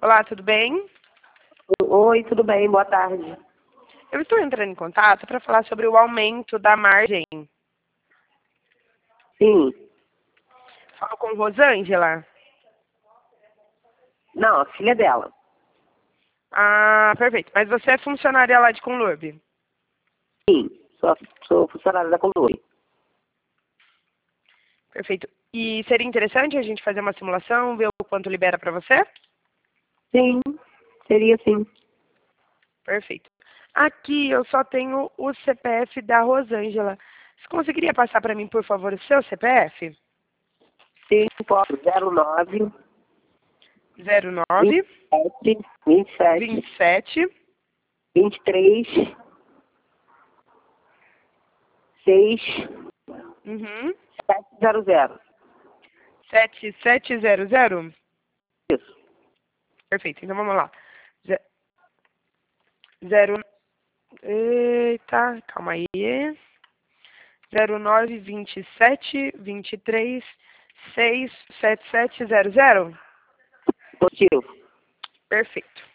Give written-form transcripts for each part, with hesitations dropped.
Olá, tudo bem? Oi, tudo bem? Boa tarde. Eu estou entrando em contato para falar sobre o aumento da margem. Sim. Falo com Rosângela. Não, a filha dela. Ah, perfeito. Mas você é funcionária lá de Conlurb? Sim, sou funcionária da Condor. Perfeito. E seria interessante a gente fazer uma simulação, ver o quanto libera para você? Sim, seria sim. Perfeito. Aqui eu só tenho o CPF da Rosângela. Você conseguiria passar para mim, por favor, o seu CPF? Sim, posso. 09 09 27 27 23 6 uhum, 700. 7700. Isso. Perfeito. Então vamos lá. Zero. Eita, calma aí. 09 27 23 6 7700. Positivo. Perfeito.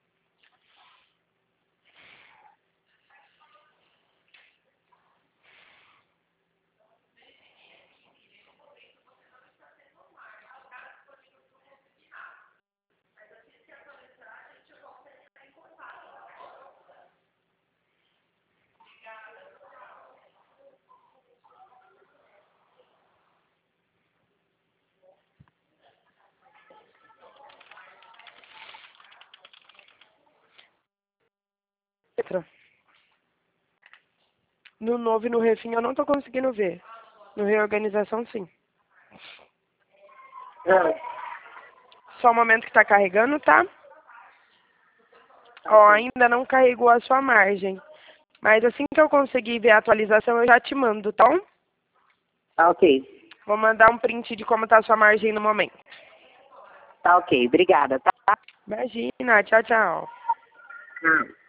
Entra. No novo e no refim eu não tô conseguindo ver. No reorganização, sim. Ah, Só um momento que tá carregando, tá? Ó, ainda não carregou a sua margem. Mas assim que eu conseguir ver a atualização, eu já te mando, tá bom? tá ok. Vou mandar um print de como tá a sua margem no momento. Tá ok. Obrigada, tá? Imagina, tchau, tchau. Ah.